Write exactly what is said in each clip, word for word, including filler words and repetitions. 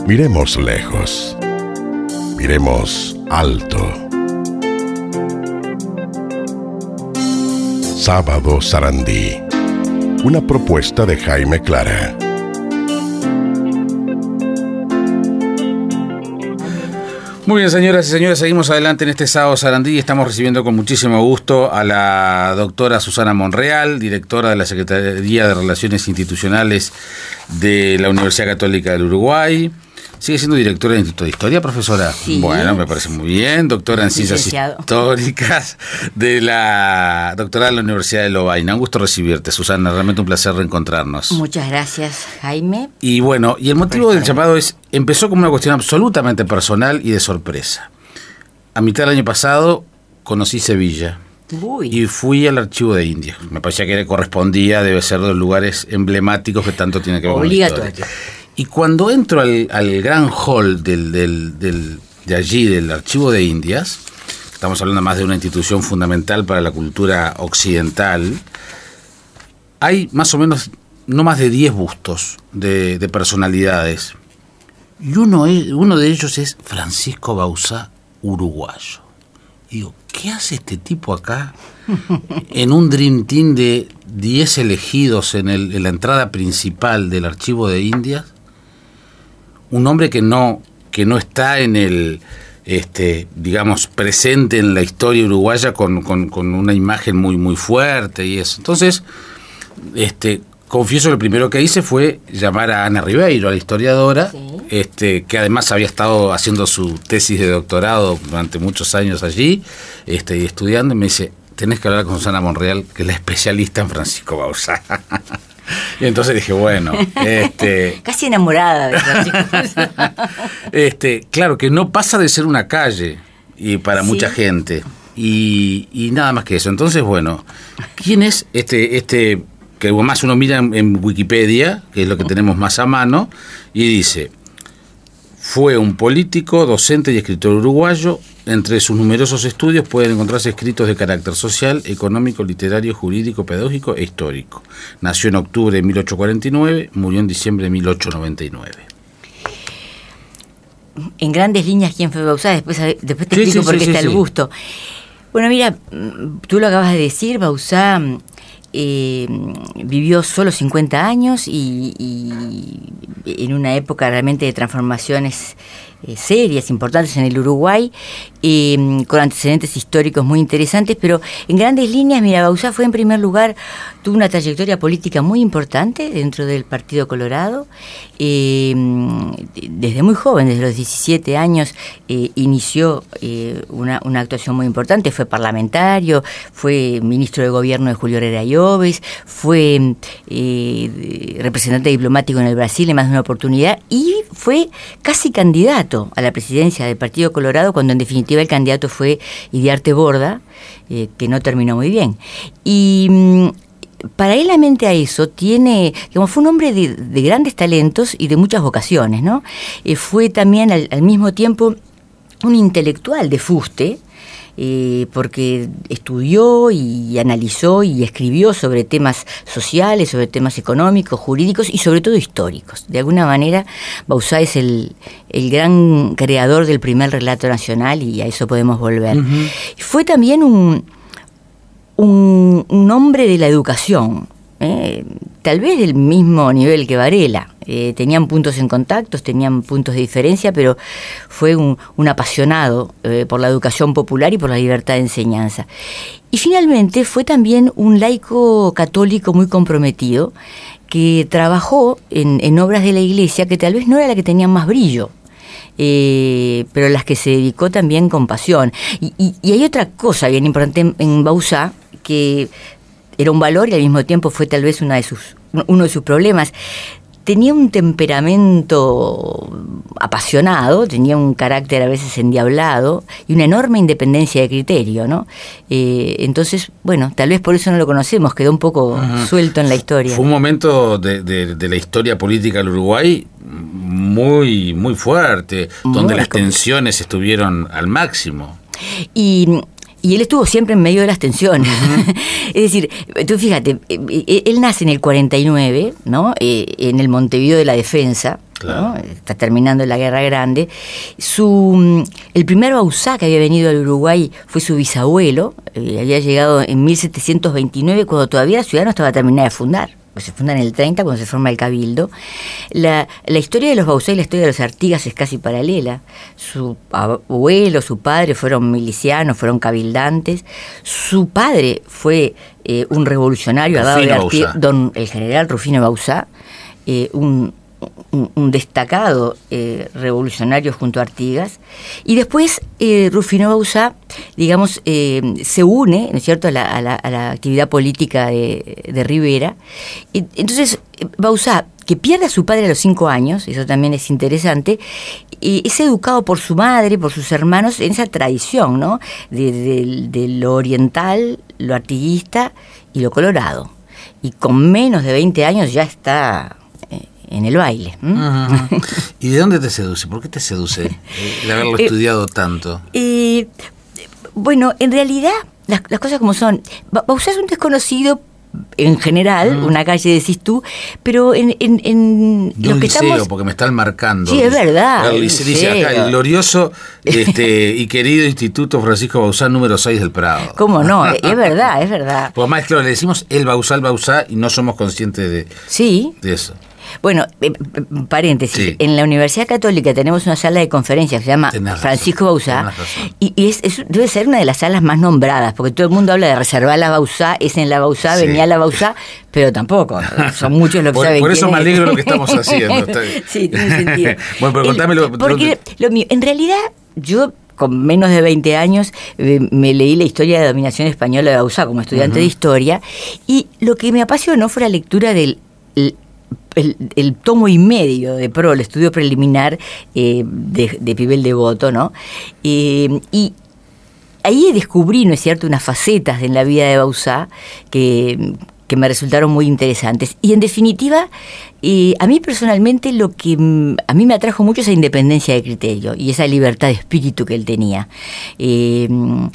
Miremos lejos. Miremos alto. Sábado Sarandí. Una propuesta de Jaime Clara. Muy bien, señoras y señores, seguimos adelante en este Sábado Sarandí y estamos recibiendo con muchísimo gusto a la doctora Susana Monreal, directora de la Secretaría de Relaciones Institucionales de la Universidad Católica del Uruguay. ¿Sigue siendo directora del Instituto de Historia, profesora? Sí. Bueno, me parece muy bien. Doctora en Ciencias Licenciado. Históricas de la doctorada de la Universidad de Lovaina. Un gusto recibirte, Susana. Realmente un placer reencontrarnos. Muchas gracias, Jaime. Y bueno, y el motivo del llamado es, empezó como una cuestión absolutamente personal y de sorpresa. A mitad del año pasado conocí Sevilla. Uy. Y fui al Archivo de Indias. Me parecía que le correspondía, debe ser de los lugares emblemáticos que tanto tiene que ver con la historia. Obligatorio. Y cuando entro al, al gran hall del, del, del, de allí, del Archivo de Indias, estamos hablando más de una institución fundamental para la cultura occidental, hay más o menos no más de diez bustos de, de personalidades. Y uno, es, uno de ellos es Francisco Bauzá, uruguayo. Y digo, ¿qué hace este tipo acá en un Dream Team de diez elegidos en, el, en la entrada principal del Archivo de Indias? Un hombre que no, que no está en el, este, digamos, presente en la historia uruguaya con, con, con una imagen muy, muy fuerte y eso. Entonces, este, confieso que lo primero que hice fue llamar a Ana Ribeiro, a la historiadora, sí. este, que además había estado haciendo su tesis de doctorado durante muchos años allí, este, y estudiando, y me dice, tenés que hablar con Susana Monreal, que es la especialista en Francisco Bauzá. Y entonces dije, bueno, este... Casi enamorada de Francisco. este, claro, que no pasa de ser una calle y para sí. mucha gente. Y, y nada más que eso. Entonces, bueno, ¿quién es este, este que más uno mira en, en Wikipedia, que es lo que tenemos más a mano, y dice, fue un político, docente y escritor uruguayo. Entre sus numerosos estudios pueden encontrarse escritos de carácter social, económico, literario, jurídico, pedagógico e histórico. Nació en octubre de mil ochocientos cuarenta y nueve, murió en diciembre de mil ochocientos noventa y nueve. En grandes líneas, ¿quién fue Bauzá? Después, después te sí, explico sí, por qué sí, está sí, el sí. busto. Bueno, mira, tú lo acabas de decir, Bauzá eh, vivió solo cincuenta años y, y en una época realmente de transformaciones eh, serias, importantes en el Uruguay, eh, con antecedentes históricos muy interesantes, pero en grandes líneas, mira, Bauzá fue en primer lugar, tuvo una trayectoria política muy importante dentro del Partido Colorado, eh, desde muy joven, desde los diecisiete años, eh, inició eh, una, una actuación muy importante, fue parlamentario, fue ministro de gobierno de Julio Herrera Lloves, fue eh, representante diplomático en el Brasil en más de una oportunidad y fue casi candidato a la presidencia del Partido Colorado cuando en definitiva el candidato fue Idiarte Borda, eh, que no terminó muy bien. Y mm, paralelamente a eso, tiene, digamos, fue un hombre de, de grandes talentos y de muchas vocaciones, ¿no? Eh, fue también al, al mismo tiempo un intelectual de fuste, Eh, porque estudió y analizó y escribió sobre temas sociales, sobre temas económicos, jurídicos y sobre todo históricos. De alguna manera, Bauzá es el, el gran creador del primer relato nacional y a eso podemos volver. Uh-huh. Fue también un, un, un hombre de la educación, eh, tal vez del mismo nivel que Varela. Eh, tenían puntos en contactos, tenían puntos de diferencia, pero fue un, un apasionado eh, por la educación popular y por la libertad de enseñanza. Y finalmente fue también un laico católico muy comprometido que trabajó en, en obras de la Iglesia que tal vez no era la que tenían más brillo, eh, pero las que se dedicó también con pasión. Y, y, y hay otra cosa bien importante en, en Bauzá, que era un valor y al mismo tiempo fue tal vez una de sus, uno de sus problemas. Tenía un temperamento apasionado, tenía un carácter a veces endiablado y una enorme independencia de criterio, ¿no? Eh, entonces, bueno, tal vez por eso no lo conocemos, quedó un poco uh-huh. suelto en la historia. Fue un momento de, de, de la historia política del Uruguay muy, muy fuerte, muy donde las complejo. tensiones estuvieron al máximo. Y... Y él estuvo siempre en medio de las tensiones. Uh-huh. Es decir, tú fíjate, él nace en el cuarenta y nueve, ¿no? Eh, en el Montevideo de la Defensa, Claro. ¿no? Está terminando la Guerra Grande. Su, el primer Bauzá que había venido al Uruguay fue su bisabuelo, eh, había llegado en mil setecientos veintinueve, cuando todavía la ciudad no estaba terminada de fundar. Se funda en el treinta, cuando se forma el Cabildo. La, la historia de los Bauzá y la historia de los Artigas es casi paralela. Su abuelo, su padre fueron milicianos, fueron cabildantes. Su padre fue eh, un revolucionario, al lado de Artigas, don el general Rufino Bauzá, eh, un, un, un destacado eh, revolucionario junto a Artigas. Y después eh, Rufino Bauzá, digamos, eh, se une, ¿no es cierto?, a la, a la, a la actividad política de, de Rivera. Y, entonces, Bauzá, que pierde a su padre a los cinco años, eso también es interesante, y es educado por su madre, por sus hermanos, en esa tradición, ¿no?, de, de, de lo oriental, lo artiguista y lo colorado. Y con menos de veinte años ya está en el baile. Uh-huh. ¿Y de dónde te seduce? ¿Por qué te seduce el haberlo eh, estudiado tanto? Eh, bueno, en realidad, las, las cosas como son. Bauzá es un desconocido en general, uh-huh. una calle decís tú, pero en, en, en de un liceo, estamos... porque me están marcando. Sí, es verdad. El liceo, dice acá, el glorioso este, y querido Instituto Francisco Bauzá número seis del Prado. ¿Cómo no? Es verdad, es verdad. Porque más claro, le decimos el Bauzá, el Bauzá, y no somos conscientes de, sí. de eso. Bueno, eh, paréntesis, sí. En la Universidad Católica tenemos una sala de conferencias que se llama tenés Francisco Bauzá, y, y es, es, debe ser una de las salas más nombradas, porque todo el mundo habla de reservar la Bauzá, es en la Bauzá, sí. venía la Bauzá, pero tampoco, son muchos los que por, saben Por eso me alegro lo que estamos haciendo. Sí, tiene sentido. Bueno, pero contámelo. Porque lo mío, en realidad, yo... con menos de veinte años eh, me leí la historia de la dominación española de Bauzá como estudiante uh-huh. de historia, y lo que me apasionó fue la lectura del el, el, el tomo y medio de Pro, el estudio preliminar eh, de, de Pibel Devoto, ¿no? Eh, y ahí descubrí, ¿no es cierto?, unas facetas en la vida de Bauzá que... que me resultaron muy interesantes. Y en definitiva, eh, a mí personalmente lo que a mí me atrajo mucho es esa independencia de criterio y esa libertad de espíritu que él tenía. Eh,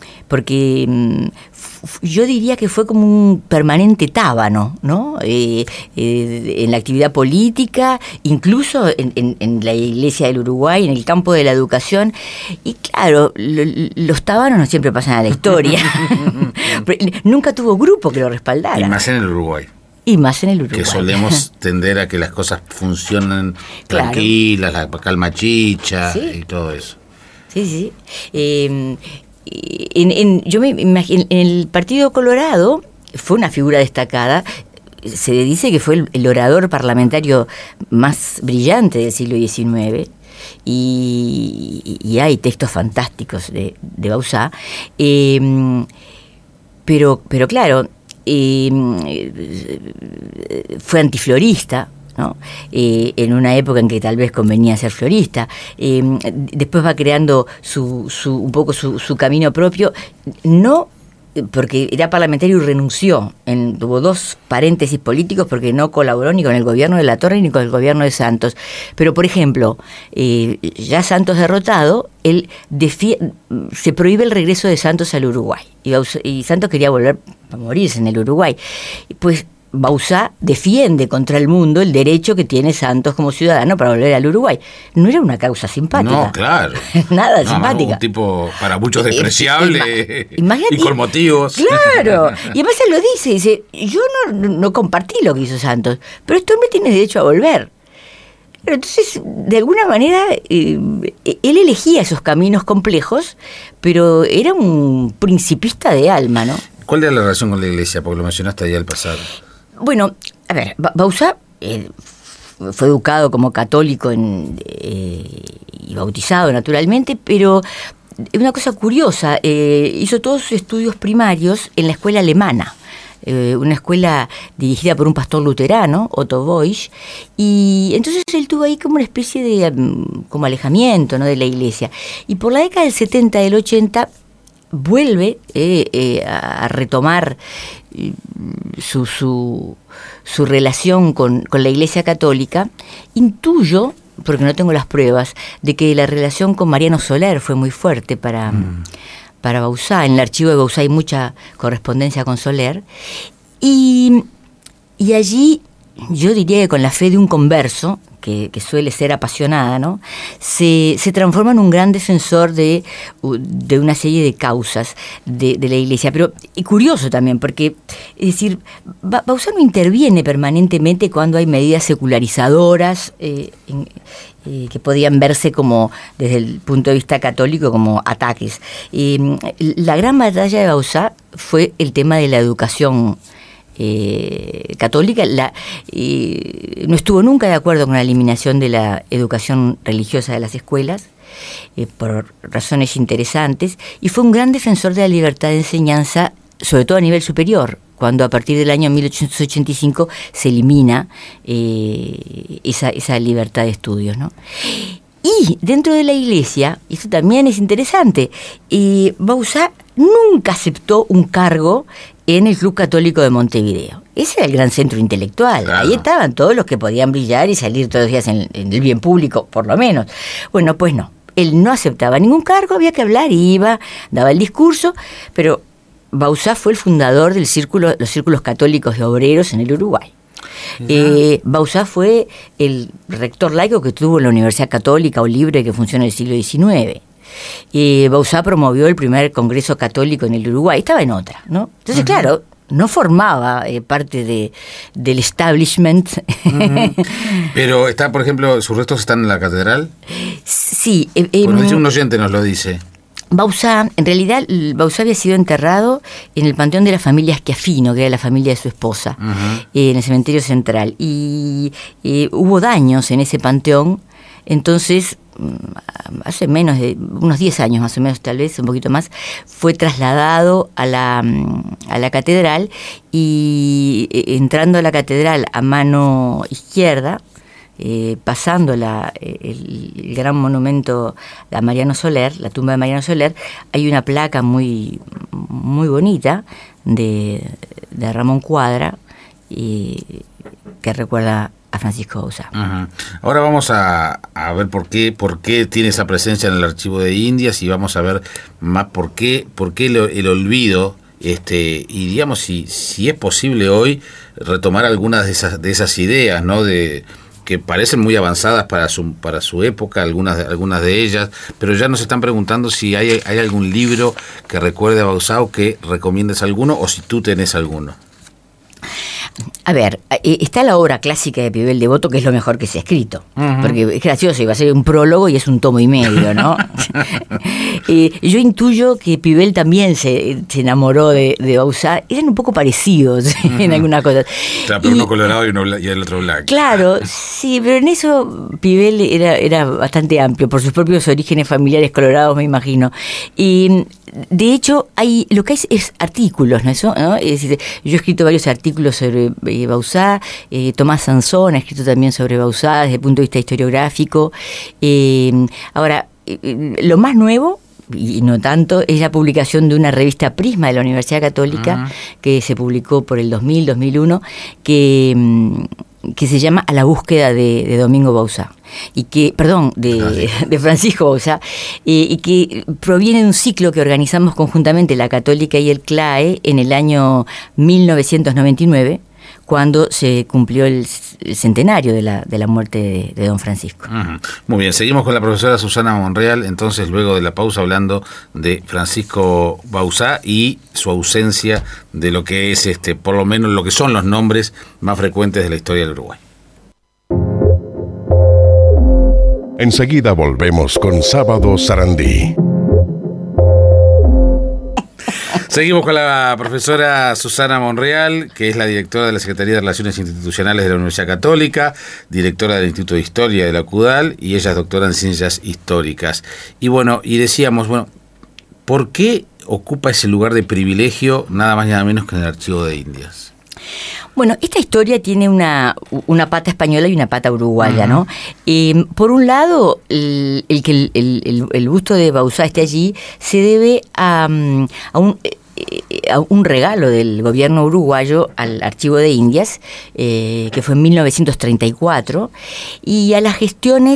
porque f- yo diría que fue como un permanente tábano, ¿no? Eh, eh, en la actividad política, incluso en, en, en la Iglesia del Uruguay, en el campo de la educación. Y claro, lo, los tábanos no siempre pasan a la historia. Nunca tuvo grupo que lo respaldara. Y más en el Uruguay. Y más en el Uruguay. Que solemos tender a que las cosas funcionen claro. tranquilas, la calma chicha sí. y todo eso. Sí, sí. Eh, en, en, yo me imagino, en el Partido Colorado fue una figura destacada. Se dice que fue el, el orador parlamentario más brillante del siglo diecinueve. Y, y hay textos fantásticos de, de Bauzá. Eh, pero, pero claro, eh, fue antiflorista, ¿no? Eh, en una época en que tal vez convenía ser florista. Eh, después va creando su, su, un poco su, su camino propio, no porque era parlamentario y renunció. En, tuvo dos paréntesis políticos porque no colaboró ni con el gobierno de Latorre ni con el gobierno de Santos. Pero, por ejemplo, eh, ya Santos derrotado, él defie- se prohíbe el regreso de Santos al Uruguay. Y, y Santos quería volver a morirse en el Uruguay. Pues Bauzá defiende contra el mundo el derecho que tiene Santos como ciudadano para volver al Uruguay. No era una causa simpática. No, claro. Nada no, simpática. Un tipo para muchos despreciable Ima- y con motivos. Claro. Y además él lo dice, dice, yo no, no compartí lo que hizo Santos, pero este hombre tiene derecho a volver. Entonces, de alguna manera, eh, él elegía esos caminos complejos, pero era un principista de alma, ¿no? ¿Cuál era la relación con la iglesia? Porque lo mencionaste ahí al pasar. Bueno, a ver, Bauzá eh, fue educado como católico en, eh, y bautizado naturalmente, pero una cosa curiosa, eh, hizo todos sus estudios primarios en la escuela alemana, eh, una escuela dirigida por un pastor luterano, Otto Boisch, y entonces él tuvo ahí como una especie de um, como alejamiento, ¿no?, de la iglesia. Y por la década del setenta, del ochenta, vuelve eh, eh, a retomar eh, su, su, su relación con, con la Iglesia Católica. Intuyo, porque no tengo las pruebas, de que la relación con Mariano Soler fue muy fuerte para, mm. para Bauzá. En el archivo de Bauzá hay mucha correspondencia con Soler. Y, y allí, yo diría que con la fe de un converso, que, que suele ser apasionada, ¿no? se, se transforma en un gran defensor de, de una serie de causas de, de la Iglesia. Pero y curioso también, porque es decir, Bauzá no interviene permanentemente cuando hay medidas secularizadoras eh, en, eh, que podían verse como, desde el punto de vista católico, como ataques. Eh, la gran batalla de Bauzá fue el tema de la educación Eh, católica. La, eh, no estuvo nunca de acuerdo con la eliminación de la educación religiosa de las escuelas, eh, por razones interesantes, y fue un gran defensor de la libertad de enseñanza, sobre todo a nivel superior, cuando a partir del año mil ochocientos ochenta y cinco se elimina eh, esa, esa libertad de estudios, ¿no? Y dentro de la Iglesia, y esto también es interesante, eh, Bauzá nunca aceptó un cargo en el Club Católico de Montevideo. Ese era el gran centro intelectual. Claro. Ahí estaban todos los que podían brillar y salir todos los días en, en el bien público, por lo menos. Bueno, pues no. Él no aceptaba ningún cargo, había que hablar, iba, daba el discurso, pero Bauzá fue el fundador del círculo, los círculos católicos de obreros en el Uruguay. Eh, Bauzá fue el rector laico que tuvo la Universidad Católica o Libre que funciona en el siglo diecinueve. Eh, Bauzá promovió el primer congreso católico en el Uruguay, estaba en otra, ¿no? Entonces, uh-huh. claro, no formaba eh, parte de, del establishment. Uh-huh. Pero está, por ejemplo, sus restos están en la catedral. Sí. Eh, eh, por un oyente nos lo dice. Bauzá, en realidad, Bauzá había sido enterrado en el panteón de la familia Schiaffino, que era la familia de su esposa, uh-huh. eh, en el cementerio central. Y eh, hubo daños en ese panteón, entonces, hace menos de unos diez años más o menos, tal vez, un poquito más, fue trasladado a la, a la catedral y eh, entrando a la catedral a mano izquierda, Eh, pasando la, el, el gran monumento a Mariano Soler, la tumba de Mariano Soler, hay una placa muy, muy bonita de, de Ramón Cuadra y, que recuerda a Francisco Bauzá. Uh-huh. Ahora vamos a, a ver por qué, por qué tiene esa presencia en el Archivo de Indias y vamos a ver más por qué, por qué el, el olvido. Este, y digamos si, si es posible hoy retomar algunas de esas, de esas ideas, ¿no? De que parecen muy avanzadas para su para su época, algunas de, algunas de ellas, pero ya nos están preguntando si hay, hay algún libro que recuerde a Bauzá o que recomiendes alguno, o si tú tenés alguno. A ver, está la obra clásica de Pibel Devoto, que es lo mejor que se ha escrito, uh-huh. porque es gracioso, iba a ser un prólogo y es un tomo y medio, ¿no? eh, yo intuyo que Pibel también se, se enamoró de, de Bauzá, eran un poco parecidos uh-huh. en algunas cosas. Claro, pero y, uno colorado y, uno, y el otro blanco. Claro, sí, pero en eso Pibel era, era bastante amplio, por sus propios orígenes familiares colorados, me imagino. Y de hecho, hay lo que hay es artículos, ¿no? Eso, ¿no? Es decir, yo he escrito varios artículos sobre eh, Bauzá, eh, Tomás Sansón ha escrito también sobre Bauzá desde el punto de vista historiográfico. Eh, ahora, eh, lo más nuevo, y no tanto, es la publicación de una revista Prisma de la Universidad Católica, uh-huh. que se publicó por el dos mil, dos mil uno, que... que se llama A la búsqueda de, de Domingo Bauzá, y que, perdón, de, de Francisco Bauzá, eh, y que proviene de un ciclo que organizamos conjuntamente la Católica y el C L A E en el año mil novecientos noventa y nueve, cuando se cumplió el, el centenario de la, de la muerte de, de don Francisco. Uh-huh. Muy bien, seguimos con la profesora Susana Monreal, entonces luego de la pausa hablando de Francisco Bauzá y su ausencia de lo que es, este, por lo menos lo que son los nombres más frecuentes de la historia del Uruguay. Enseguida volvemos con Sábado Sarandí. Seguimos con la profesora Susana Monreal, que es la directora de la Secretaría de Relaciones Institucionales de la Universidad Católica, directora del Instituto de Historia de la CUDAL, y ella es doctora en Ciencias Históricas. Y bueno, y decíamos, bueno, ¿por qué ocupa ese lugar de privilegio nada más y nada menos que en el Archivo de Indias? Bueno, esta historia tiene una, una pata española y una pata uruguaya, uh-huh. ¿no? Eh, por un lado, el, el que el, el, el busto de Bauzá esté allí se debe a, a un... a un regalo del gobierno uruguayo al Archivo de Indias, eh, que fue en mil novecientos treinta y cuatro, y a las gestiones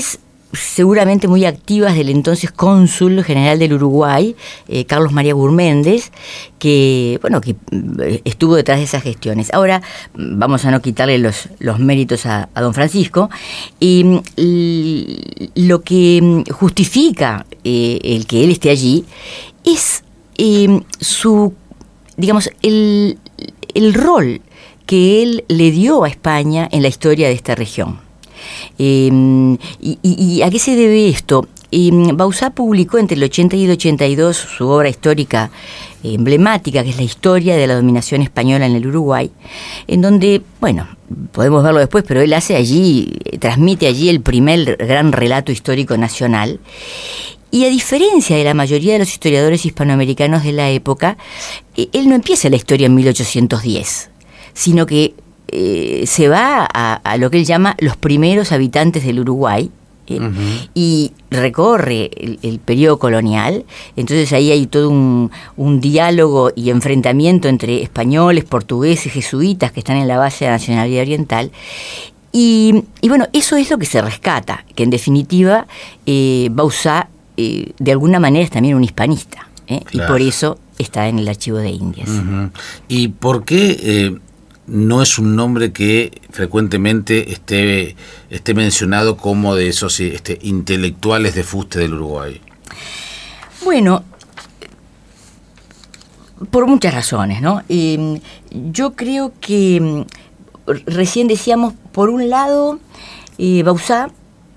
seguramente muy activas del entonces cónsul general del Uruguay, eh, Carlos María Gurméndez, que, bueno, que estuvo detrás de esas gestiones. Ahora, vamos a no quitarle los, los méritos a, a don Francisco, y, y lo que justifica eh, el que él esté allí es eh, su, digamos, el, el rol que él le dio a España en la historia de esta región. Eh, y, y ¿a qué se debe esto? Eh, Bauzá publicó entre el ochenta y el ochenta y dos su obra histórica eh, emblemática, que es la historia de la dominación española en el Uruguay, en donde, bueno, podemos verlo después, pero él hace allí, transmite allí el primer gran relato histórico nacional. Y a diferencia de la mayoría de los historiadores hispanoamericanos de la época, eh, él no empieza la historia en mil ochocientos diez, sino que Eh, se va a, a lo que él llama los primeros habitantes del Uruguay, eh, uh-huh. y recorre el, el periodo colonial. Entonces ahí hay todo un, un diálogo y enfrentamiento entre españoles, portugueses, jesuitas que están en la base de la nacionalidad oriental. Y, y bueno, eso es lo que se rescata, que en definitiva eh, Bauzá eh, de alguna manera es también un hispanista, eh, claro. Y por eso está en el Archivo de Indias. Uh-huh. ¿Y por qué eh, no es un nombre que frecuentemente esté, esté mencionado como de esos este, intelectuales de fuste del Uruguay? Bueno, por muchas razones, ¿no? Eh, yo creo que, recién decíamos, por un lado, eh, Bauzá,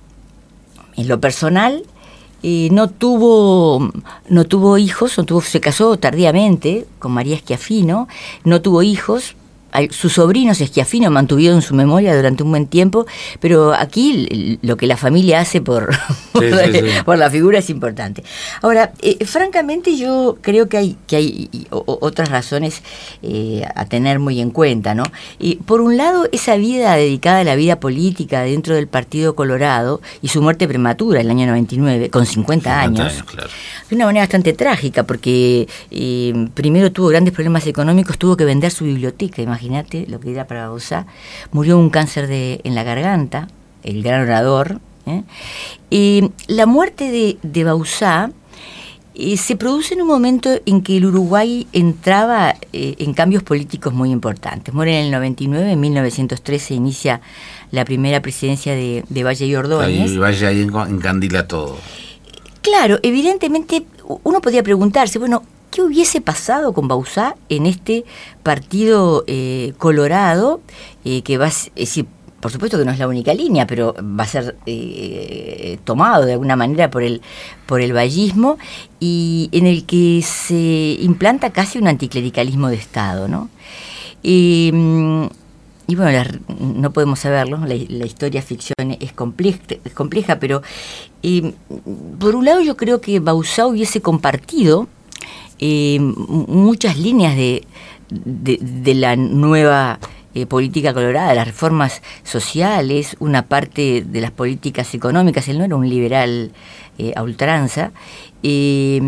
en lo personal, eh, no tuvo no tuvo hijos, no tuvo, se casó tardíamente con María Schiaffino, no tuvo hijos. Sus sobrinos Schiaffino mantuvieron su memoria durante un buen tiempo, pero aquí lo que la familia hace por, por, sí, sí, sí. por la figura es importante. Ahora, eh, francamente yo creo que hay, que hay o, otras razones eh, a tener muy en cuenta, ¿no? Y por un lado, esa vida dedicada a la vida política dentro del Partido Colorado y su muerte prematura en el año noventa y nueve, con cincuenta años, claro. De una manera bastante trágica, porque eh, primero tuvo grandes problemas económicos, tuvo que vender su biblioteca, imagínate lo que era para Bauzá. Murió de un cáncer de, en la garganta, el gran orador. ¿eh? Y la muerte de, de Bauzá eh, se produce en un momento en que el Uruguay entraba eh, en cambios políticos muy importantes. Muere en el noventa y nueve, en mil novecientos tres se inicia la primera presidencia de, de Valle y Ordóñez. Y Valle ahí encandila todo. Claro, evidentemente uno podría preguntarse, bueno, ¿qué hubiese pasado con Bauzá en este partido eh, colorado? Eh, que va a, es decir, por supuesto que no es la única línea, pero va a ser eh, tomado de alguna manera por el, por el vallismo, y en el que se implanta casi un anticlericalismo de Estado, ¿no? Y, y bueno, la, no podemos saberlo, la, la historia ficción es compleja, es compleja pero eh, por un lado yo creo que Bauzá hubiese compartido eh, muchas líneas de, de, de la nueva eh, política colorada, las reformas sociales, una parte de las políticas económicas. Él no era un liberal eh, a ultranza. Eh,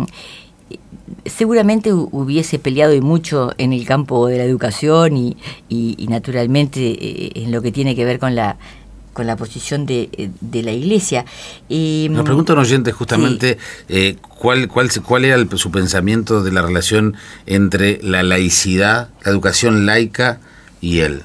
seguramente hubiese peleado y mucho en el campo de la educación y, y, y naturalmente eh, en lo que tiene que ver con la con la posición de, de la Iglesia. Eh, Nos pregunta un oyente justamente sí. eh, cuál, cuál, cuál era el, su pensamiento de la relación entre la laicidad, la educación laica y él.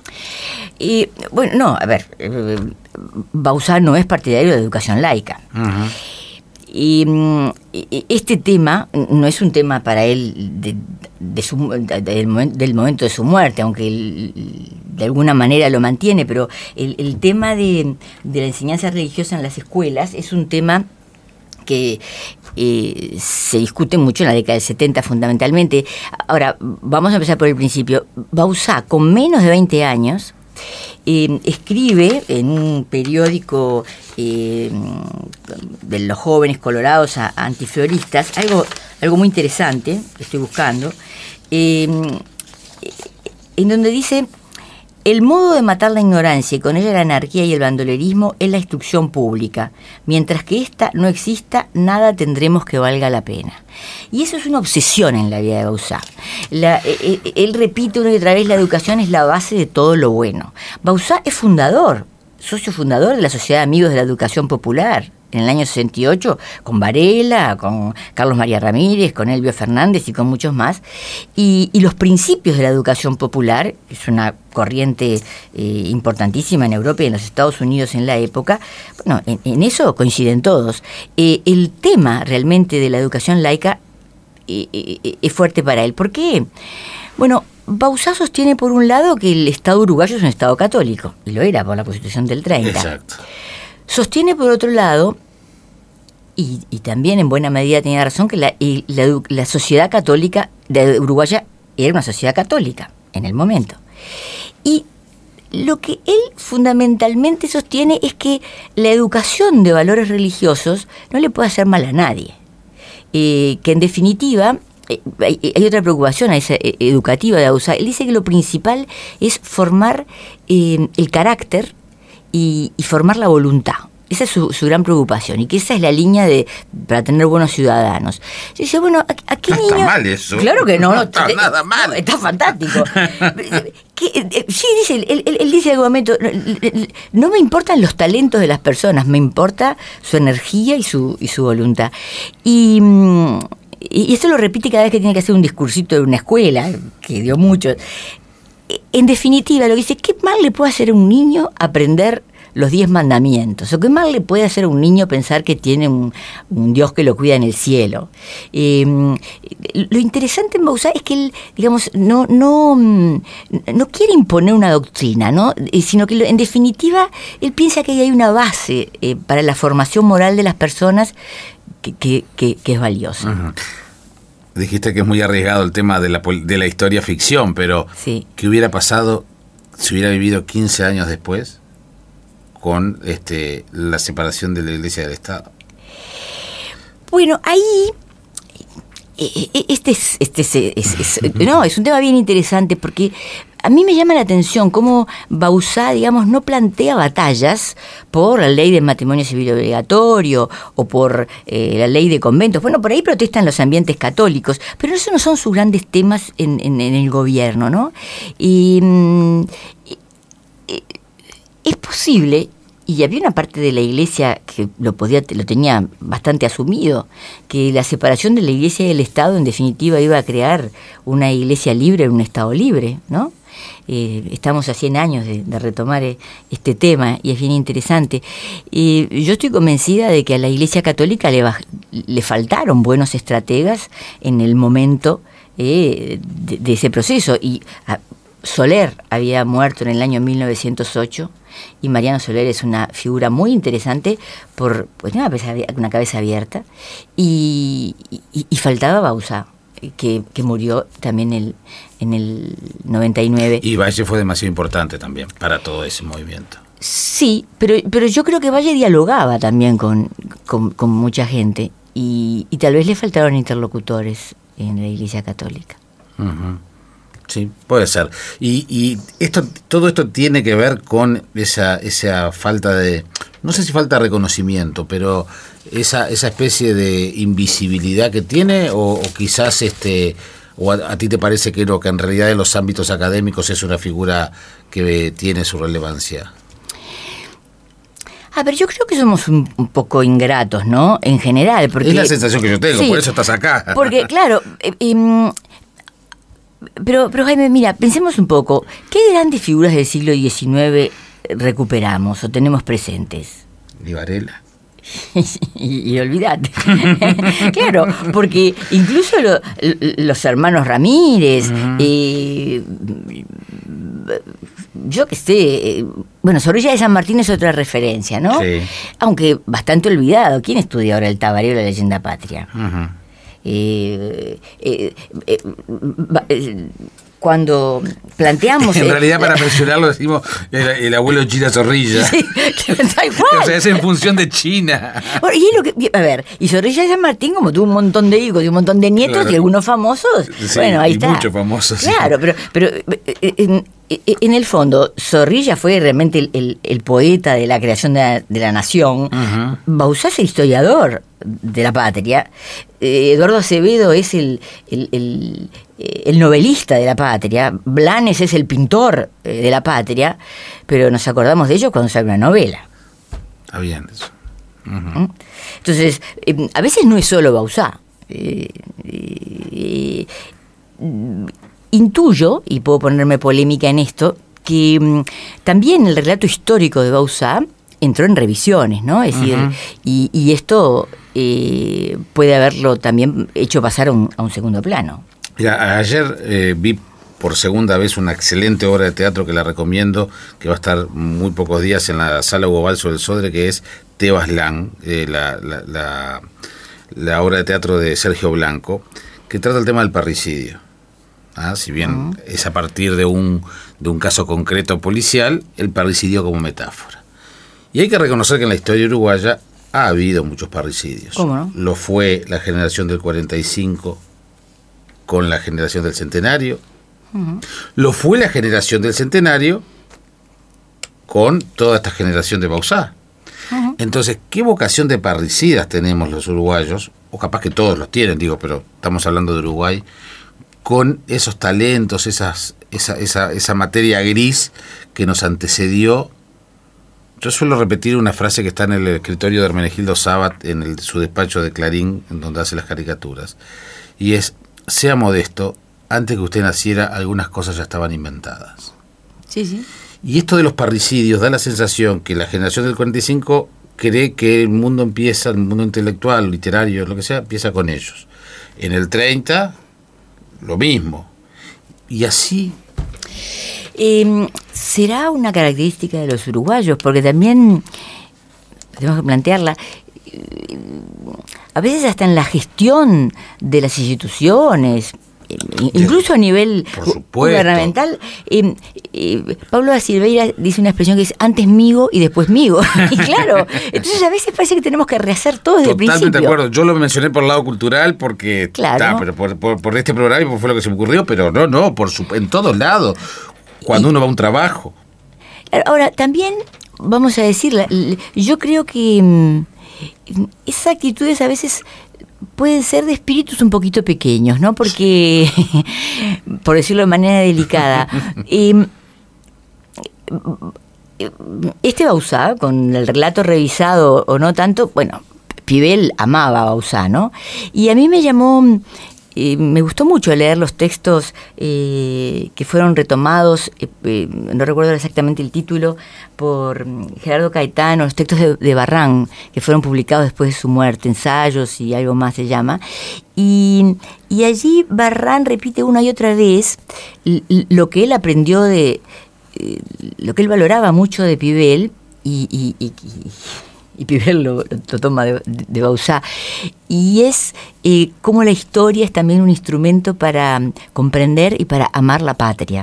Eh, bueno, no, a ver, eh, Bauzá no es partidario de educación laica. Uh-huh. Y este tema no es un tema para él de, de su, de, del, momento, del momento de su muerte, aunque él de alguna manera lo mantiene, pero el, el tema de, de la enseñanza religiosa en las escuelas es un tema que eh, se discute mucho en la década del setenta fundamentalmente. Ahora, vamos a empezar por el principio. Bauzá, con menos de veinte años, Eh, escribe en un periódico eh, de los jóvenes colorados a, a antifloristas algo, algo muy interesante que estoy buscando, eh, en donde dice: el modo de matar la ignorancia y con ella la anarquía y el bandolerismo es la instrucción pública. Mientras que ésta no exista, nada tendremos que valga la pena. Y eso es una obsesión en la vida de Bauzá. La, él, él repite una y otra vez: la educación es la base de todo lo bueno. Bauzá es fundador socio fundador de la Sociedad de Amigos de la Educación Popular en el año sesenta y ocho, con Varela, con Carlos María Ramírez, con Elvio Fernández y con muchos más. Y, y los principios de la educación popular, que es una corriente eh, importantísima en Europa y en los Estados Unidos en la época, bueno, en, en eso coinciden todos. Eh, el tema realmente de la educación laica eh, eh, es fuerte para él. ¿Por qué? Bueno, Bauzá sostiene por un lado que el Estado uruguayo es un Estado católico, y lo era por la Constitución del treinta. Exacto. Sostiene por otro lado, y, y también en buena medida tenía razón, que la, la, la sociedad católica de uruguaya era una sociedad católica en el momento. Y lo que él fundamentalmente sostiene es que la educación de valores religiosos no le puede hacer mal a nadie. Eh, que en definitiva... Hay, hay otra preocupación esa, educativa de Bauzá. Él dice que lo principal es formar eh, el carácter y, y formar la voluntad. Esa es su, su gran preocupación, y que esa es la línea de para tener buenos ciudadanos. Yo dice, bueno, ¿a, a qué no niño? Está mal eso. Claro que no. No no está te, nada mal. No, está fantástico. ¿Qué, sí, dice, él, él, él dice en algún momento, no, no me importan los talentos de las personas, me importa su energía y su, y su voluntad. Y... Y eso lo repite cada vez que tiene que hacer un discursito de una escuela, que dio mucho. En definitiva, lo que dice, ¿qué mal le puede hacer a un niño aprender los diez mandamientos? ¿O qué mal le puede hacer a un niño pensar que tiene un, un Dios que lo cuida en el cielo? Eh, lo interesante en Bauzá es que él, digamos, no, no, no quiere imponer una doctrina, ¿no? Sino que en definitiva él piensa que hay una base eh, para la formación moral de las personas que, que, que, que es valiosa. Uh-huh. Dijiste que es muy arriesgado el tema de la, de la historia ficción, pero sí. ¿qué hubiera pasado si hubiera vivido quince años después con este la separación de la Iglesia del Estado? Bueno, ahí este es, este es, es, es no, es un tema bien interesante, porque a mí me llama la atención cómo Bauzá, digamos, no plantea batallas por la ley del matrimonio civil obligatorio o por eh, la ley de conventos. Bueno, por ahí protestan los ambientes católicos, pero esos no son sus grandes temas en, en, en el gobierno, ¿no? Y, y, y es posible, y había una parte de la Iglesia que lo podía, lo tenía bastante asumido, que la separación de la Iglesia y del Estado en definitiva iba a crear una Iglesia libre, un Estado libre, ¿no? Eh, estamos a cien años de, de retomar este tema y es bien interesante. Eh, yo estoy convencida de que a la Iglesia Católica le, le faltaron buenos estrategas en el momento eh, de, de ese proceso. Y a, Soler había muerto en el año mil novecientos ocho y Mariano Soler es una figura muy interesante por pues, una, cabeza, una cabeza abierta y, y, y faltaba Bauzá, que, que murió también el, en el noventa y nueve. Y Valle fue demasiado importante también para todo ese movimiento. Sí, pero, pero yo creo que Valle dialogaba también con, con, con mucha gente y, y tal vez le faltaron interlocutores en la Iglesia Católica. Uh-huh. Sí, puede ser. Y, y esto, todo esto tiene que ver con esa, esa falta de, no sé si falta de reconocimiento, pero esa, esa especie de invisibilidad que tiene, o, o quizás este, o a, a ti te parece que lo que en realidad en los ámbitos académicos es una figura que tiene su relevancia. A ver, yo creo que somos un, un poco ingratos, ¿no? En general, porque... Es la sensación que yo tengo, sí, por eso estás acá. Porque, claro... Eh, eh, Pero, pero Jaime, mira, pensemos un poco, ¿qué grandes figuras del siglo diecinueve recuperamos o tenemos presentes? Y Varela. y, y olvídate. Claro, porque incluso lo, los hermanos Ramírez, uh-huh. eh, yo qué sé, bueno, Zorrilla de San Martín es otra referencia, ¿no? Sí. Aunque bastante olvidado. ¿Quién estudia ahora el Tabaré o la Leyenda Patria? Uh-huh. Eh, eh, eh, eh, cuando planteamos... En realidad, para mencionarlo, decimos el, el abuelo China Zorrilla. Sí, tal cual. O sea, es en función de China. Bueno, y es lo que, a ver, y Zorrilla de San Martín, como tuvo un montón de hijos y un montón de nietos, claro, y algunos famosos, sí, bueno, ahí y está. Muchos famosos. Claro, sí. pero, pero eh, eh, en el fondo, Zorrilla fue realmente el, el, el poeta de la creación de la, de la nación. Uh-huh. Bauzá es el historiador de la patria. Eh, Eduardo Acevedo es el, el, el, el novelista de la patria. Blanes es el pintor eh, de la patria. Pero nos acordamos de ellos cuando sale una novela. Está bien eso. Uh-huh. Entonces, eh, a veces no es solo Bauzá. Eh, eh, eh, Intuyo, y puedo ponerme polémica en esto, que um, también el relato histórico de Bauzá entró en revisiones, ¿no? Es decir, uh-huh. y, y esto eh, puede haberlo también hecho pasar a un, a un segundo plano. Mira, ayer eh, vi por segunda vez una excelente obra de teatro que la recomiendo, que va a estar muy pocos días en la Sala Hugo Balso del Sodre, que es Tebas Lan, eh, la, la, la, la obra de teatro de Sergio Blanco, que trata el tema del parricidio. Ah, si bien uh-huh. es a partir de un, de un caso concreto policial, el parricidio como metáfora. Y hay que reconocer que en la historia uruguaya ha habido muchos parricidios. ¿Cómo no? Lo fue la generación del cuarenta y cinco con la generación del centenario. Uh-huh. Lo fue la generación del centenario con toda esta generación de Bauzá. Uh-huh. Entonces, ¿qué vocación de parricidas tenemos los uruguayos? O capaz que todos los tienen, digo, pero estamos hablando de Uruguay, con esos talentos, esas, esa, esa, esa materia gris que nos antecedió. Yo suelo repetir una frase que está en el escritorio de Hermenegildo Sabat, en el, su despacho de Clarín, en donde hace las caricaturas, y es: sea modesto, antes que usted naciera, algunas cosas ya estaban inventadas. Sí, sí. Y esto de los parricidios da la sensación que la generación del cuarenta y cinco cree que el mundo empieza, el mundo intelectual, literario, lo que sea, empieza con ellos. En el treinta... lo mismo. Y así. Eh, ¿Será una característica de los uruguayos? Porque también tenemos que plantearla. Eh, a veces hasta en la gestión de las instituciones, eh, incluso a nivel gubernamental, eh, eh, Pablo da Silveira dice una expresión que es antes migo y después migo. Y claro, entonces a veces parece que tenemos que rehacer todo desde el principio. Totalmente de acuerdo. Yo lo mencioné por el lado cultural porque claro. ta, pero por, por, por este programa fue lo que se me ocurrió, pero no, no, por su, en todos lados, cuando y, uno va a un trabajo. Ahora, también vamos a decirla, yo creo que mmm, esas actitudes a veces pueden ser de espíritus un poquito pequeños, ¿no? Porque, por decirlo de manera delicada, eh, este Bauzá, con el relato revisado o no tanto, bueno, Pibel amaba a Bauzá, ¿no? Y a mí me llamó, eh, me gustó mucho leer los textos eh, que fueron retomados, eh, eh, no recuerdo exactamente el título, por Gerardo Caetano, los textos de, de Barrán, que fueron publicados después de su muerte, ensayos y algo más se llama. Y, y allí Barrán repite una y otra vez lo que él aprendió de, eh, lo que él valoraba mucho de Pibel, y, y, y, y y Pibel lo, lo toma de, de Bauzá, y es eh, cómo la historia es también un instrumento para comprender y para amar la patria.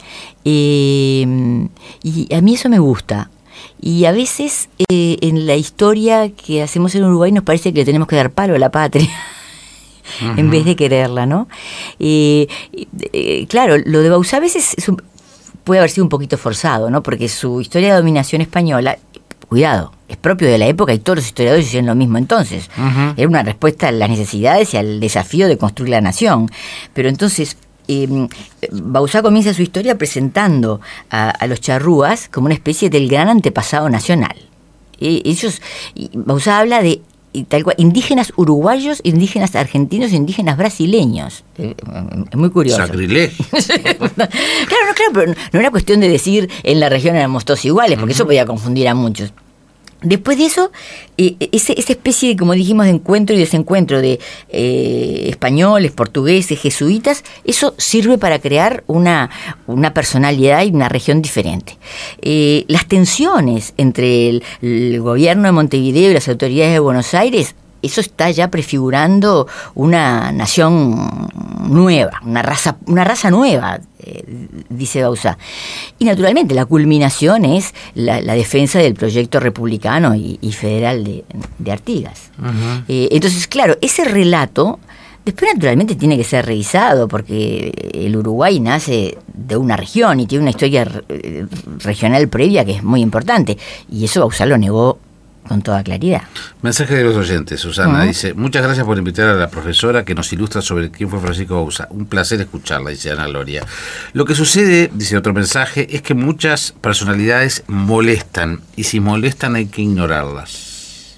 Eh, y a mí eso me gusta. Y a veces eh, en la historia que hacemos en Uruguay nos parece que le tenemos que dar palo a la patria. Uh-huh. En vez de quererla, ¿no? Eh, eh, claro, lo de Bauzá a veces es un, puede haber sido un poquito forzado, ¿no? Porque su historia de dominación española, cuidado, es propio de la época y todos los historiadores hicieron lo mismo entonces. Uh-huh. Era una respuesta a las necesidades y al desafío de construir la nación. Pero entonces, eh, Bauzá comienza su historia presentando a, a los charrúas como una especie del gran antepasado nacional. Eh, ellos, Bauzá habla de tal cual, indígenas uruguayos, indígenas argentinos, indígenas brasileños. Eh, es muy curioso. Sacrilegio. Claro, no, claro, pero no era cuestión de decir en la región éramos todos iguales, porque uh-huh. eso podía confundir a muchos. Después de eso, eh, ese, esa especie de, como dijimos, de encuentro y desencuentro de eh, españoles, portugueses, jesuitas, eso sirve para crear una, una personalidad y una región diferente. Eh, las tensiones entre el, el gobierno de Montevideo y las autoridades de Buenos Aires, eso está ya prefigurando una nación nueva, una raza, una raza nueva, eh, dice Bauzá. Y naturalmente la culminación es la, la defensa del proyecto republicano y, y federal de, de Artigas. Uh-huh. Eh, entonces, claro, ese relato Después, naturalmente, tiene que ser revisado, porque el Uruguay nace de una región y tiene una historia regional previa que es muy importante, y eso Bauzá lo negó con toda claridad. Mensaje de los oyentes. Susana uh-huh. dice: muchas gracias por invitar a la profesora que nos ilustra sobre quién fue Francisco Bauzá. Un placer escucharla, dice Ana Gloria. Lo que sucede, dice otro mensaje, es que muchas personalidades molestan, y si molestan hay que ignorarlas.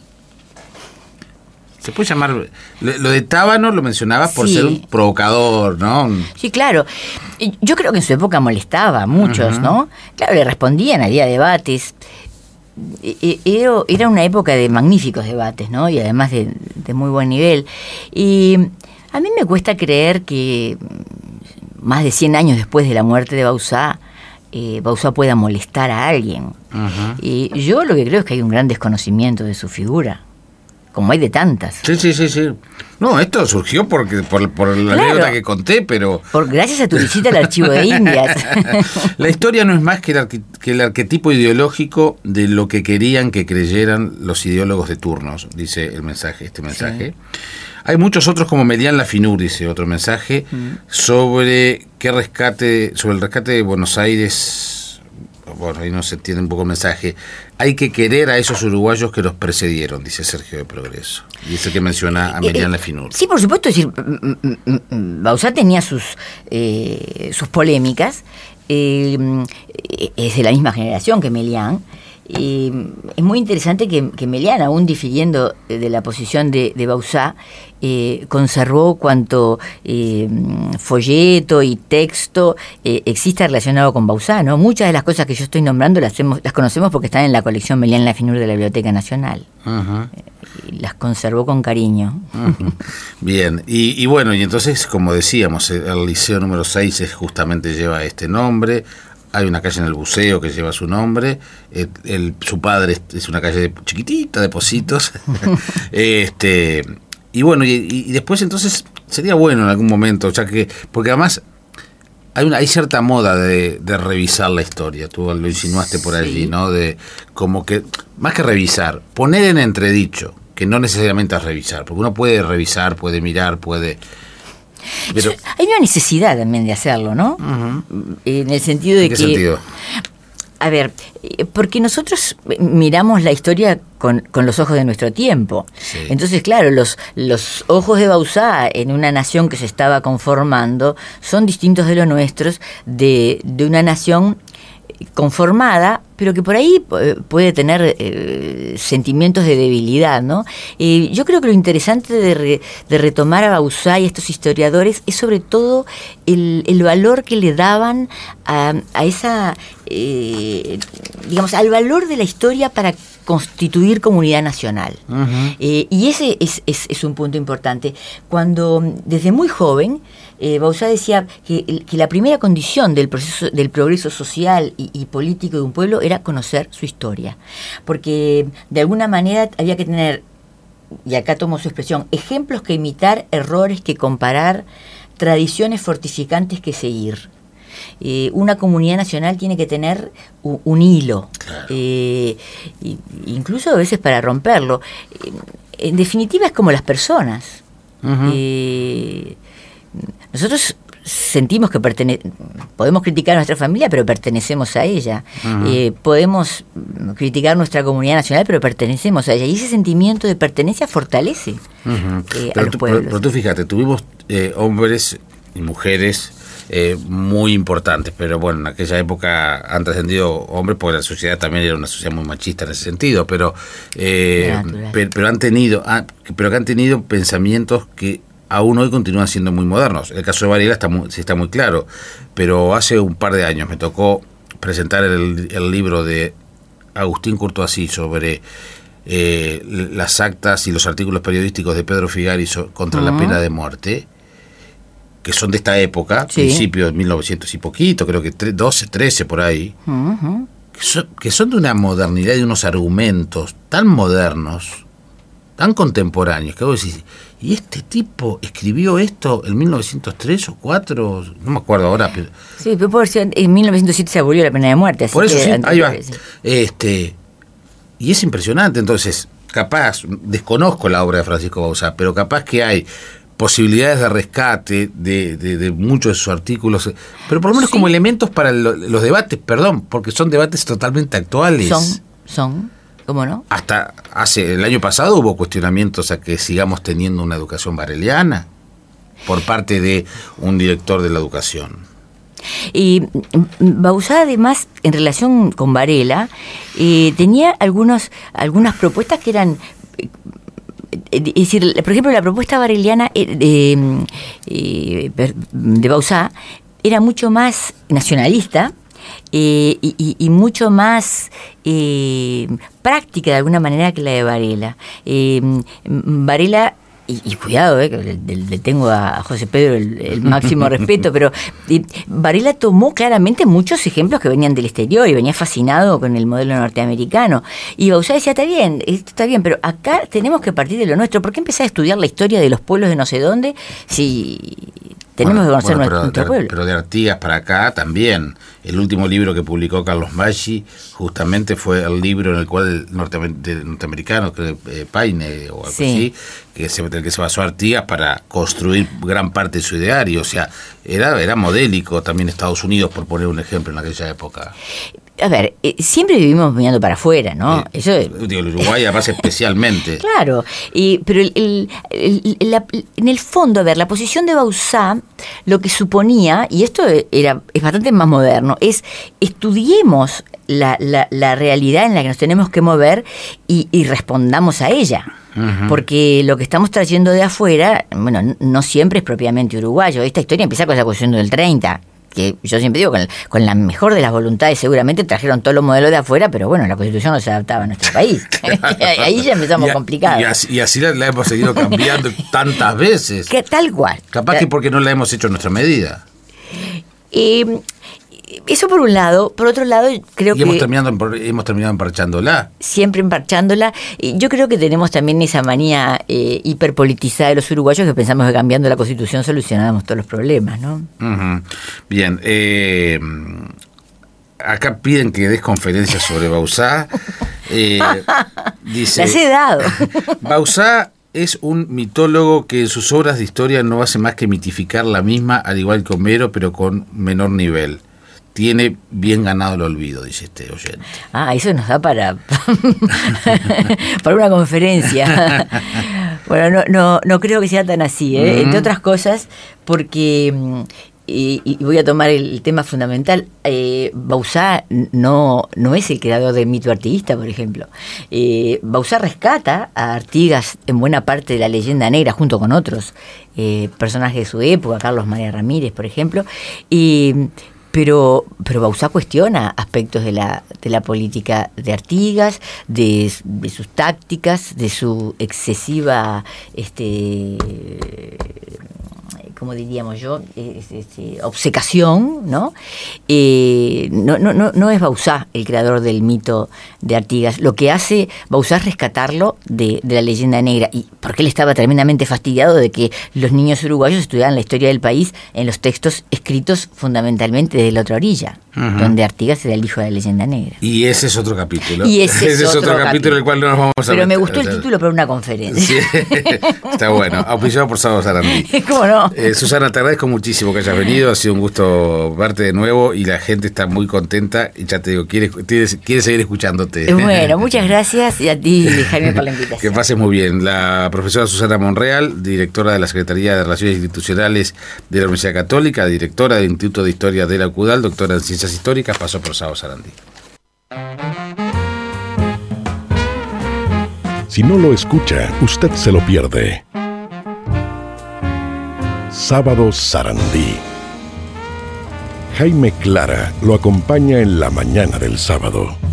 Se puede llamar... Lo de Tábano lo mencionabas por sí. ser un provocador, ¿no? Sí, claro. Yo creo que en su época molestaba a muchos, uh-huh. ¿no? Claro, le respondían, había debates. Era, era una época de magníficos debates, ¿no? Y además de, de muy buen nivel. Y a mí me cuesta creer que más de cien años después de la muerte de Bauzá, eh, Bauzá pueda molestar a alguien. Uh-huh. Y yo lo que creo es que hay un gran desconocimiento de su figura, como hay de tantas. Sí, sí, sí, sí. No, esto surgió porque por, por la claro, anécdota que conté, pero... Por, gracias a tu visita al Archivo de Indias. La historia no es más que el, arqui, que el arquetipo ideológico de lo que querían que creyeran los ideólogos de turnos, dice el mensaje, este mensaje. Sí. Hay muchos otros como Melián Lafinur, dice otro mensaje, mm. sobre qué rescate, sobre el rescate de Buenos Aires... Bueno, ahí no se entiende un poco el mensaje. Hay que querer a esos uruguayos que los precedieron, dice Sergio de Progreso. Y ese que menciona a Melián Lafinur. Sí, por supuesto, es decir, Bauzá tenía sus, eh, sus polémicas, eh, es de la misma generación que Melián. Eh, es muy interesante que, que Melián, aún difiriendo de la posición de, de Bauzá, eh, conservó cuanto eh, folleto y texto eh, exista relacionado con Bauzá, ¿no? Muchas de las cosas que yo estoy nombrando las, hemos, las conocemos porque están en la colección Melián Lafinur de la Biblioteca Nacional. Uh-huh. Eh, las conservó con cariño. Uh-huh. Bien, y, y bueno, y entonces, como decíamos, el liceo número seis es, justamente lleva este nombre. Hay una calle en el Buceo que lleva su nombre. El, el, su padre es, es una calle de, chiquitita de Positos. este y bueno, y, y después entonces sería bueno en algún momento, ya que porque además hay una hay cierta moda de, de revisar la historia. Tú lo insinuaste por allí, sí. ¿no? De como que más que revisar, poner en entredicho, que no necesariamente es revisar, porque uno puede revisar, puede mirar, puede... Pero, hay una necesidad también de hacerlo, ¿no? Uh-huh. En el sentido de ¿En qué que... sentido? A ver, porque nosotros miramos la historia con, con los ojos de nuestro tiempo. Sí. Entonces, claro, los, los ojos de Bauzá en una nación que se estaba conformando son distintos de los nuestros, de, de una nación conformada, pero que por ahí puede tener eh, sentimientos de debilidad, ¿no? Eh, yo creo que lo interesante de, re, de retomar a Bauzá y a estos historiadores es sobre todo el, el valor que le daban a, a esa, eh, digamos, al valor de la historia para constituir comunidad nacional. Uh-huh. Eh, y ese es, es, es un punto importante. Cuando desde muy joven eh, Bauzá decía que, que la primera condición del proceso del progreso social y, y político de un pueblo era conocer su historia, porque de alguna manera había que tener, y acá tomo su expresión, ejemplos que imitar, errores que comparar, tradiciones fortificantes que seguir. Eh, una comunidad nacional tiene que tener un, un hilo, claro. eh, incluso a veces para romperlo. Eh, en definitiva es como las personas. Uh-huh. Eh, nosotros sentimos que pertene- podemos criticar a nuestra familia, pero pertenecemos a ella. Uh-huh. Eh, podemos criticar nuestra comunidad nacional, pero pertenecemos a ella. Y ese sentimiento de pertenencia fortalece uh-huh. eh, a los tú, pueblos. Pero, pero tú fíjate, tuvimos eh, hombres y mujeres eh, muy importantes, pero bueno, en aquella época han trascendido hombres, porque la sociedad también era una sociedad muy machista en ese sentido, pero eh, pero, pero han tenido, ah, pero que han tenido pensamientos que aún hoy continúan siendo muy modernos. El caso de Varela está muy, sí está muy claro, pero hace un par de años me tocó presentar el, el libro de Agustín Courtoisí sobre eh, las actas y los artículos periodísticos de Pedro Figari so, contra uh-huh. la pena de muerte, que son de esta época, sí. principio de mil novecientos y poquito, creo que doce, trece por ahí, uh-huh. que, son, que son de una modernidad y unos argumentos tan modernos, tan contemporáneos, que vos decís, ¿y este tipo escribió esto en mil novecientos tres o cuatro? No me acuerdo ahora. Pero... Sí, pero por decir, en mil novecientos siete se abolió la pena de muerte. Así por eso que sí, ahí va. Que, sí. Este, y es impresionante, entonces, capaz, desconozco la obra de Francisco Bauzá, pero capaz que hay posibilidades de rescate de, de, de muchos de sus artículos, pero por lo menos sí, como elementos para lo, los debates, perdón, porque son debates totalmente actuales. Son, son, ¿cómo no? Hasta hace el año pasado hubo cuestionamientos a que sigamos teniendo una educación bareliana por parte de un director de la educación. Y Bauzá, además, en relación con Varela, eh, tenía algunos, algunas propuestas que eran... Es decir, por ejemplo, la propuesta vareliana de, de, de Bauzá era mucho más nacionalista eh, y, y mucho más eh, práctica de alguna manera que la de Varela. Eh, Varela... Y, y cuidado, eh, que le, le tengo a José Pedro el, el máximo respeto, pero eh, Varela tomó claramente muchos ejemplos que venían del exterior y venía fascinado con el modelo norteamericano. Y Bauzá decía, está bien, esto está bien, pero acá tenemos que partir de lo nuestro. ¿Por qué empezar a estudiar la historia de los pueblos de no sé dónde si tenemos bueno, que conocer bueno, nuestro pero, pueblo? Pero de Artigas para acá también. El último libro que publicó Carlos Maggi justamente fue el libro en el cual el norteamer- norteamericano, creo, eh, Paine o algo sí. así, que se, el que se basó Artigas para construir gran parte de su ideario. O sea, era, era modélico también Estados Unidos, por poner un ejemplo, en aquella época. A ver, eh, siempre vivimos mirando para afuera, ¿no? Eh, Eso es... Digo, el Uruguay además especialmente. Claro, y, pero el, el, el, la, en el fondo, a ver, la posición de Bauzá, lo que suponía, y esto era es bastante más moderno, es estudiemos la, la, la realidad en la que nos tenemos que mover y, y respondamos a ella. Uh-huh. Porque lo que estamos trayendo de afuera, bueno, no siempre es propiamente uruguayo. Esta historia empieza con la Constitución del treinta, que yo siempre digo, con, con la mejor de las voluntades seguramente trajeron todos los modelos de afuera, pero bueno, la Constitución no se adaptaba a nuestro país. Ahí ya empezamos complicados. Y así, y así la, la hemos seguido cambiando tantas veces. Que tal cual. Capaz que porque no la hemos hecho a nuestra medida. Eh, eso por un lado. Por otro lado, creo y que... hemos terminado, hemos terminado emparchándola. Siempre emparchándola. Yo creo que tenemos también esa manía eh, hiperpolitizada de los uruguayos que pensamos que cambiando la Constitución solucionábamos todos los problemas, ¿no? Uh-huh. Bien. Eh, acá piden que des conferencias sobre Bauzá. Eh, dice, Las he dado. Bauzá es un mitólogo que en sus obras de historia no hace más que mitificar la misma, al igual que Homero, pero con menor nivel. Tiene bien ganado el olvido, dice este oyente. Ah, eso nos da para para una conferencia. Bueno, no, no, no creo que sea tan así, ¿eh? Uh-huh. Entre otras cosas, porque, y, y voy a tomar el tema fundamental, eh, Bauzá no, no es el creador del mito artiguista, por ejemplo. Eh, Bauzá rescata a Artigas en buena parte de la leyenda negra, junto con otros eh, personajes de su época, Carlos María Ramírez, por ejemplo, y... Pero, pero Bauzá cuestiona aspectos de la, de la política de Artigas, de, de sus tácticas, de su excesiva, este, ¿cómo diríamos yo? Este, obcecación, ¿no? Eh, no, no, no, no es Bauzá el creador del mito de Artigas. Lo que hace Bauzá es rescatarlo de, de la leyenda negra. Y porque él estaba tremendamente fastidiado de que los niños uruguayos estudiaran la historia del país en los textos escritos fundamentalmente de la otra orilla, uh-huh, donde Artigas era el hijo de la leyenda negra. Y ese es otro capítulo. Y ese, ese es, otro, otro capítulo del cual no nos vamos a Pero meter. Me gustó el título para una conferencia. Sí, está bueno. Auspiciado por Sábado Sarandí. ¿Cómo no? Eh, Susana, te agradezco muchísimo que hayas venido. Ha sido un gusto verte de nuevo y la gente está muy contenta. Y ya te digo, quiere, quiere, quiere seguir escuchándote. Bueno, muchas gracias y a ti, Jaime, por la invitación. Que pases muy bien. La profesora Susana Monreal, directora de la Secretaría de Relaciones Institucionales de la Universidad Católica, directora del Instituto de Historia de la UCUDAL, doctora en Ciencias Históricas, pasó por Sábado Sarandí. Si no lo escucha, usted se lo pierde. Sábado Sarandí. Jaime Clara lo acompaña en la mañana del sábado.